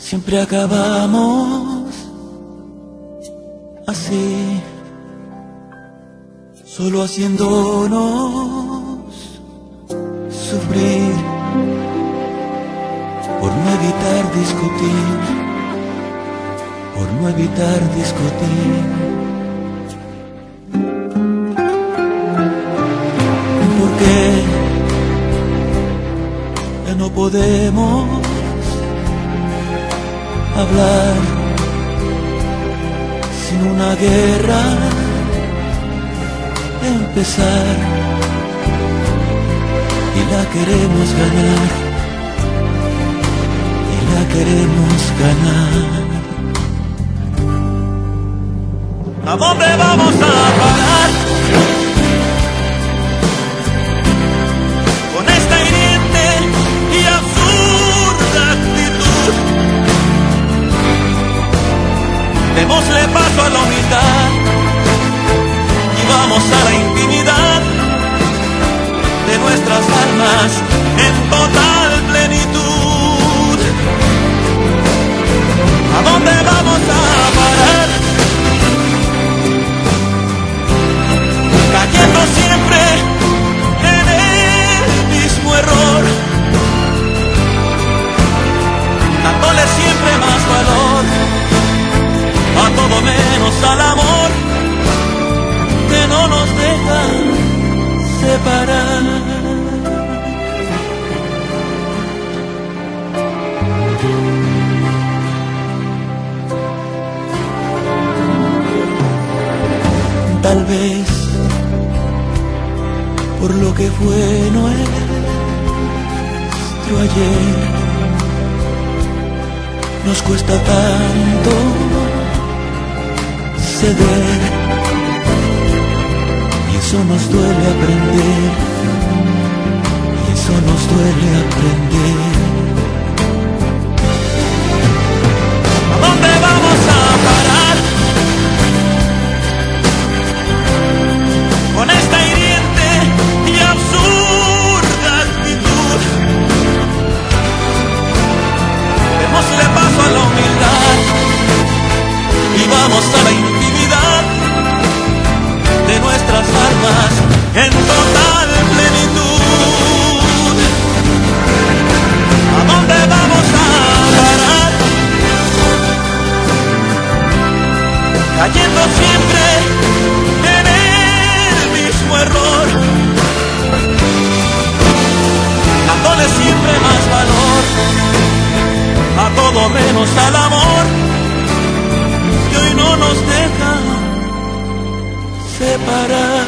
Siempre acabamos así, solo haciéndonos sufrir por no evitar discutir, por no evitar discutir. ¿Por qué ya no podemos hablar sin una guerra empezar? Y la queremos ganar, y la queremos ganar. ¿A dónde vamos a parar con esta hiriente y absurda actitud? Démosle paso a la humildad y vamos a la intimidad de nuestras almas en total plenitud. ¿A dónde vamos a parar? Cayendo siempre en el mismo error, dándole siempre más valor a todo menos al amor que no nos deja separar. Tal vez por lo que fue nuestro ayer nos cuesta tanto ceder, y eso nos duele aprender, y eso nos duele aprender. ¿A dónde vamos a parar con esta hiriente y absurda actitud? Démosle paso a la humildad y vamos a la intimidad de nuestras almas en total plenitud. ¿A dónde vamos a parar? Cayendo siempre en el mismo error, dándole siempre más valor a todo menos al amor que hoy no nos deja separar.